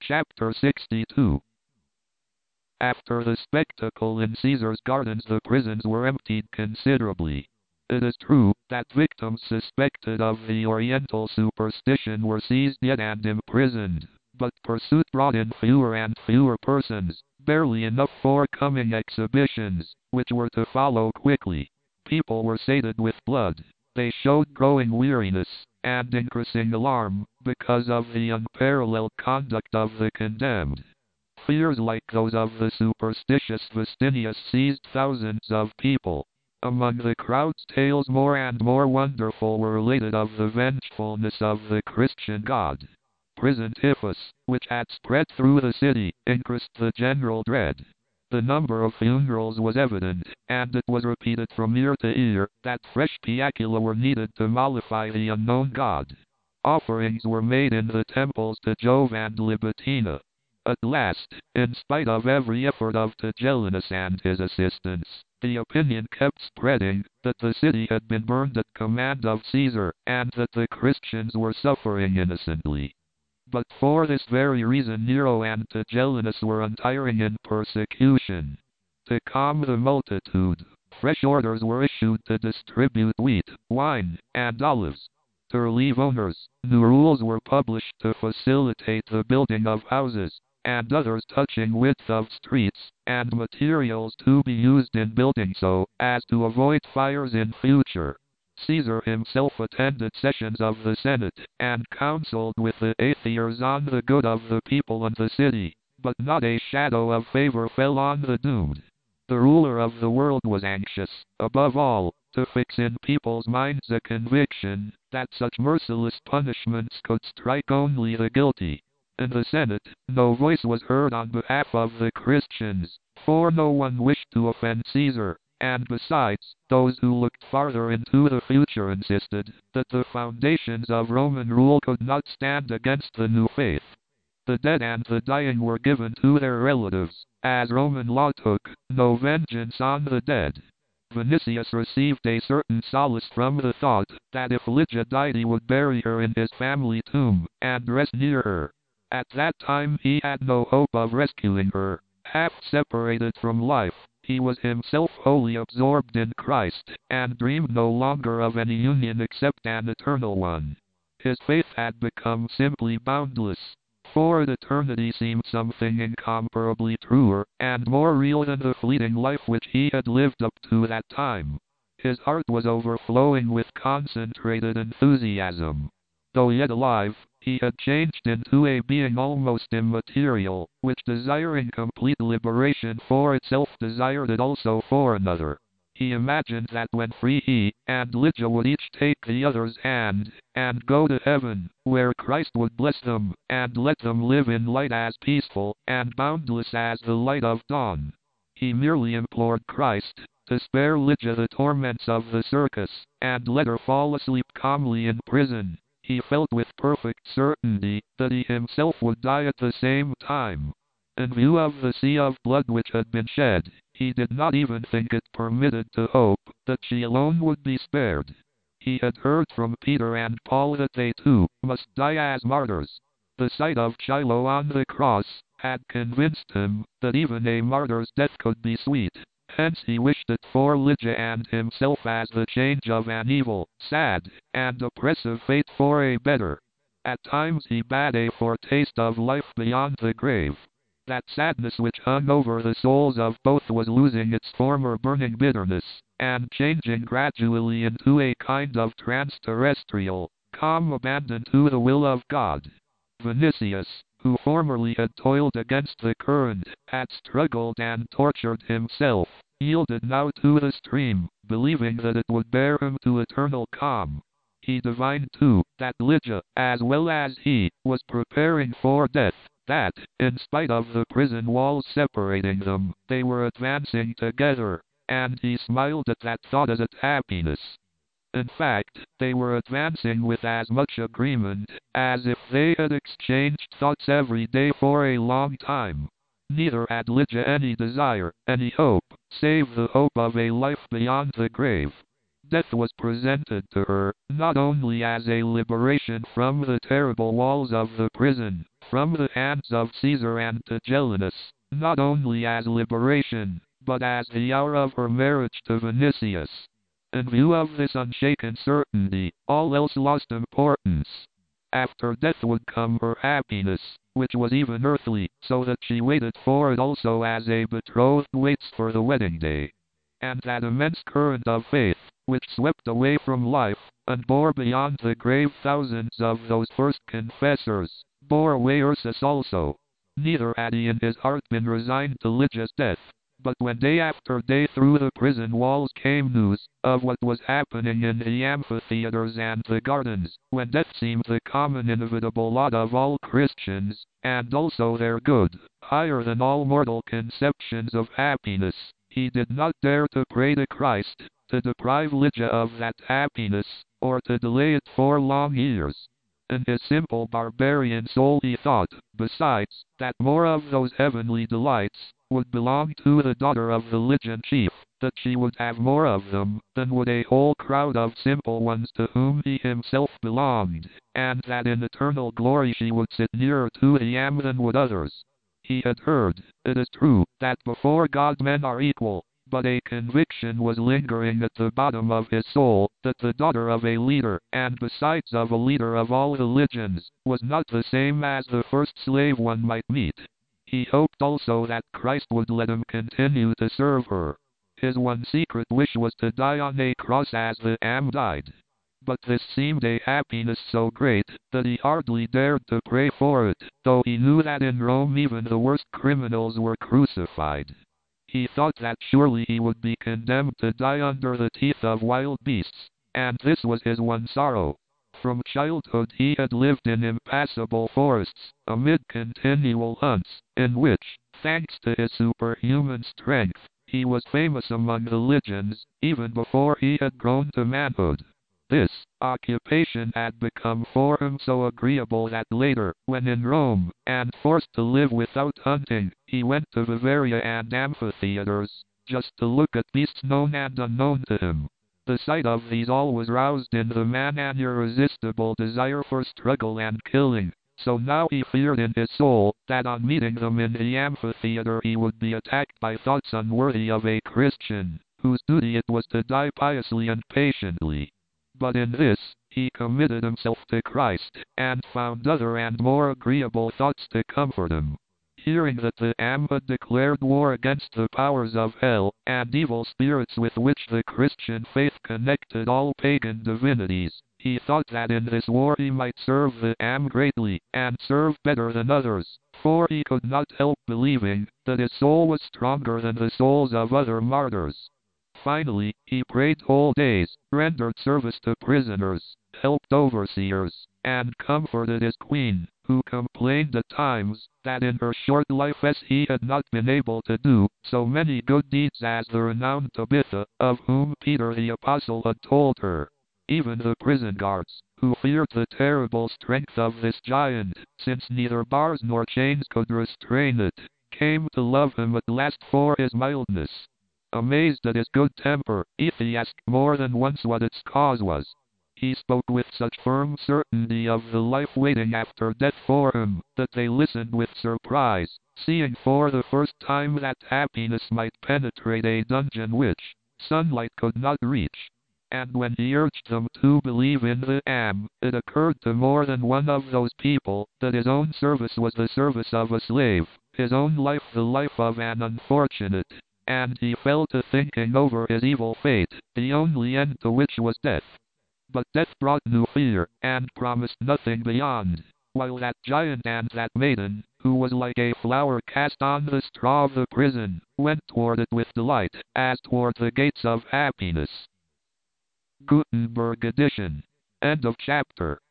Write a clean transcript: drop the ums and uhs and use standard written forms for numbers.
Chapter 62. After the spectacle in Caesar's gardens, the prisons were emptied considerably. It is true that victims suspected of the Oriental superstition were seized yet and imprisoned, but pursuit brought in fewer and fewer persons, barely enough for coming exhibitions, which were to follow quickly. People were sated with blood. They showed growing weariness and increasing alarm because of the unparalleled conduct of the condemned. Fears like those of the superstitious Vestinius seized thousands of people. Among the crowds, tales more and more wonderful were related of the vengefulness of the Christian God. Prison typhus, which had spread through the city, increased the general dread. The number of funerals was evident, and it was repeated from ear to ear that fresh piacula were needed to mollify the unknown god. Offerings were made in the temples to Jove and Libitina. At last, in spite of every effort of Tigellinus and his assistants, the opinion kept spreading that the city had been burned at command of Caesar, and that the Christians were suffering innocently. But for this very reason Nero and Tigellinus were untiring in persecution. To calm the multitude, fresh orders were issued to distribute wheat, wine, and olives. To relieve owners, new rules were published to facilitate the building of houses, and others touching width of streets, and materials to be used in building so as to avoid fires in future. Caesar himself attended sessions of the Senate, and counseled with the aethiers on the good of the people and the city, but not a shadow of favor fell on the doomed. The ruler of the world was anxious, above all, to fix in people's minds a conviction that such merciless punishments could strike only the guilty. In the Senate, no voice was heard on behalf of the Christians, for no one wished to offend Caesar. And besides, those who looked farther into the future insisted that the foundations of Roman rule could not stand against the new faith. The dead and the dying were given to their relatives, as Roman law took no vengeance on the dead. Vinicius received a certain solace from the thought that if Lygia died he would bury her in his family tomb, and rest near her. At that time he had no hope of rescuing her. Half separated from life, he was himself wholly absorbed in Christ, and dreamed no longer of any union except an eternal one. His faith had become simply boundless, for eternity seemed something incomparably truer and more real than the fleeting life which he had lived up to that time. His heart was overflowing with concentrated enthusiasm. Though yet alive, he had changed into a being almost immaterial, which desiring complete liberation for itself desired it also for another. He imagined that when free he and Lygia would each take the other's hand, and go to heaven, where Christ would bless them, and let them live in light as peaceful and boundless as the light of dawn. He merely implored Christ to spare Lygia the torments of the circus, and let her fall asleep calmly in prison. He felt with perfect certainty that he himself would die at the same time. In view of the sea of blood which had been shed, he did not even think it permitted to hope that she alone would be spared. He had heard from Peter and Paul that they too must die as martyrs. The sight of Chilo on the cross had convinced him that even a martyr's death could be sweet. Hence he wished it for Lygia and himself as the change of an evil, sad, and oppressive fate for a better. At times he bade a foretaste of life beyond the grave. That sadness which hung over the souls of both was losing its former burning bitterness, and changing gradually into a kind of trans-terrestrial, calm abandon to the will of God. Vinicius, who formerly had toiled against the current, had struggled and tortured himself, yielded now to the stream, believing that it would bear him to eternal calm. He divined too that Lygia, as well as he, was preparing for death, that, in spite of the prison walls separating them, they were advancing together, and he smiled at that thought as at happiness. In fact, they were advancing with as much agreement as if they had exchanged thoughts every day for a long time. Neither had Lygia any desire, any hope, save the hope of a life beyond the grave. Death was presented to her, not only as a liberation from the terrible walls of the prison, from the hands of Caesar and Tigellinus, not only as liberation, but as the hour of her marriage to Vinicius. In view of this unshaken certainty, all else lost importance. After death would come her happiness, which was even earthly, so that she waited for it also as a betrothed waits for the wedding day. And that immense current of faith, which swept away from life, and bore beyond the grave thousands of those first confessors, bore away Ursus also. Neither had he in his heart been resigned to Lygia's death, but when day after day through the prison walls came news of what was happening in the amphitheaters and the gardens, when death seemed the common inevitable lot of all Christians, and also their good, higher than all mortal conceptions of happiness, he did not dare to pray to Christ, to deprive Lygia of that happiness, or to delay it for long years. In his simple barbarian soul he thought, besides, that more of those heavenly delights would belong to the daughter of the Lygian chief, that she would have more of them than would a whole crowd of simple ones to whom he himself belonged, and that in eternal glory she would sit nearer to him than would others. He had heard, it is true, that before God men are equal, but a conviction was lingering at the bottom of his soul, that the daughter of a leader, and besides of a leader of all religions, was not the same as the first slave one might meet. He hoped also that Christ would let him continue to serve her. His one secret wish was to die on a cross as the Lamb died. But this seemed a happiness so great, that he hardly dared to pray for it, though he knew that in Rome even the worst criminals were crucified. He thought that surely he would be condemned to die under the teeth of wild beasts, and this was his one sorrow. From childhood he had lived in impassable forests, amid continual hunts, in which, thanks to his superhuman strength, he was famous among the Lygians, even before he had grown to manhood. This occupation had become for him so agreeable that later, when in Rome, and forced to live without hunting, he went to Bavaria and amphitheaters, just to look at beasts known and unknown to him. The sight of these always roused in the man an irresistible desire for struggle and killing, so now he feared in his soul that on meeting them in the amphitheater he would be attacked by thoughts unworthy of a Christian, whose duty it was to die piously and patiently. But in this, he committed himself to Christ, and found other and more agreeable thoughts to comfort him. Hearing that the Lamb had declared war against the powers of hell, and evil spirits with which the Christian faith connected all pagan divinities, he thought that in this war he might serve the Lamb greatly, and serve better than others, for he could not help believing that his soul was stronger than the souls of other martyrs. Finally, he prayed whole days, rendered service to prisoners, helped overseers, and comforted his queen, who complained at times that in her short life as he had not been able to do so many good deeds as the renowned Tabitha, of whom Peter the Apostle had told her. Even the prison guards, who feared the terrible strength of this giant, since neither bars nor chains could restrain it, came to love him at last for his mildness. Amazed at his good temper, he asked more than once what its cause was. He spoke with such firm certainty of the life waiting after death for him, that they listened with surprise, seeing for the first time that happiness might penetrate a dungeon which sunlight could not reach. And when he urged them to believe in the Lamb, it occurred to more than one of those people that his own service was the service of a slave, his own life the life of an unfortunate, and he fell to thinking over his evil fate, the only end to which was death. But death brought new fear, and promised nothing beyond, while that giant and that maiden, who was like a flower cast on the straw of the prison, went toward it with delight, as toward the gates of happiness. Gutenberg edition. End of chapter.